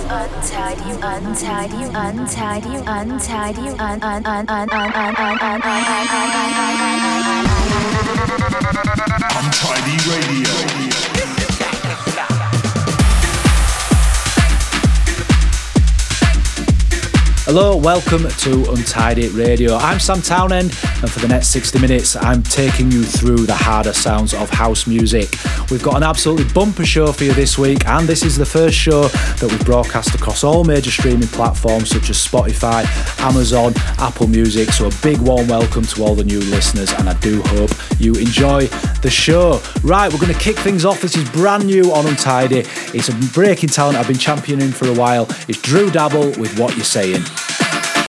Untidy Radio. Hello, welcome to Untidy Radio. I'm Sam Townend, and for the next 60 minutes, I'm taking you through the harder sounds of house music. We've got an absolutely bumper show for you this week, and this is the first show that we've broadcast across all major streaming platforms such as Spotify, Amazon, Apple Music. So a big warm welcome to all the new listeners, and I do hope you enjoy the show. Right, we're going to kick things off. This is brand new on Untidy. It's a breaking talent I've been championing for a while. It's Drew Dabble with What You're Saying.